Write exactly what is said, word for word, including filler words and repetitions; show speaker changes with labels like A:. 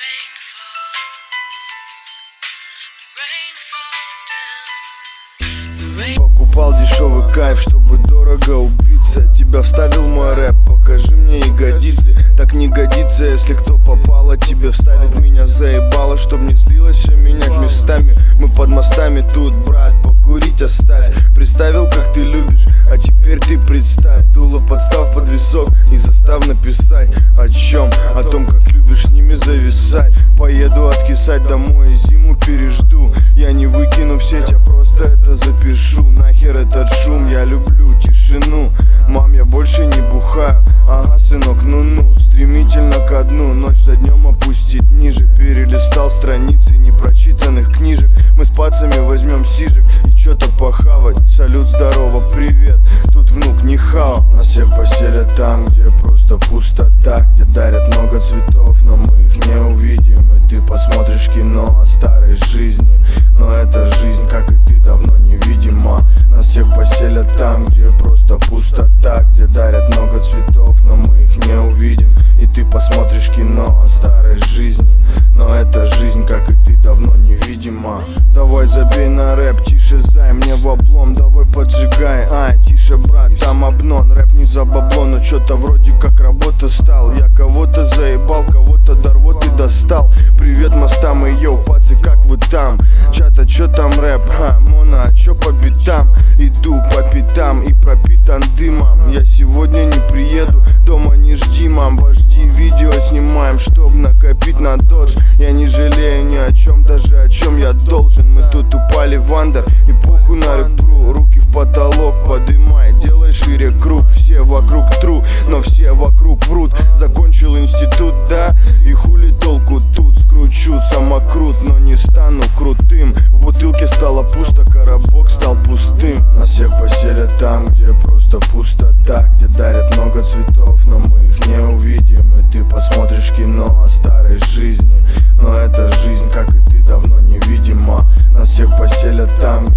A: Покупал дешевый кайф, чтобы дорого убиться. Тебя вставил в мой рэп, покажи мне ягодицы. Так не годится, если кто попало, тебе вставит. Меня заебало, чтоб не злилось все менять местами. Мы под мостами тут, брат, покурить оставь. Представил, как ты любишь, а теперь ты представь. Дуло подстав под висок и застав написать. О чем? О том, как любишь с ними зависать. Поеду откисать домой, зиму пережду. Я не выкину в сеть, я просто это запишу. Нахер этот шум, я люблю тишину. Мам, я больше не бухаю. Ага, сынок, ну-ну. Стремительно ко дну, ночь за днем опустить ниже. Перелистал страницы непрочитанных книжек. Мы с пацами возьмем сижек и чё-то похавать. Салют, здорово, привет, тут внук не хау. Нас всех поселят там, где просто пустота, где дарят много цветов, но мы их не увидим. И ты посмотришь кино о старой жизни, но эта жизнь, как и ты, давно невидима. Нас всех поселят там, где просто пустота, где дарят много цветов, но мы их не увидим. И ты посмотришь кино о старой жизни, но эта жизнь, как и ты, давно невидима. Давай забей на рэп, тише зай, мне в облом. Давай поджигай, ай, тише, брат, там обнон. Рэп не за бабло, но чё-то вроде как работа стал. Я кого-то заебал, кого-то до рвоты достал. Привет мостам и йоу, пацы, как вы там? Чата, чё там рэп, ха, Мона, а чё по битам? Иду по пятам и пропитан дымом. Я сегодня не приеду, дома не жди, мам. Вожди, видео снимаем, чтоб накопить на додж. Я не жалею ни о чем, даже о чем я должен. Мы тут упали в андер и похуй на рэпру. Руки в потолок подымай, делай шире круг. Все вокруг тру, но все вокруг врут. Закончил институт, да, и хули толку тут. Скручу самокрут, но не стану крутым. В бутылке стало пусто, коробок стал пустым. Нас всех поселят там, где просто пустота, где дарят много цветов, но мы их не увидим. И ты посмотришь кино о старой жизни, но эта жизнь, как и ты, давно невидима. Нас всех поселят там,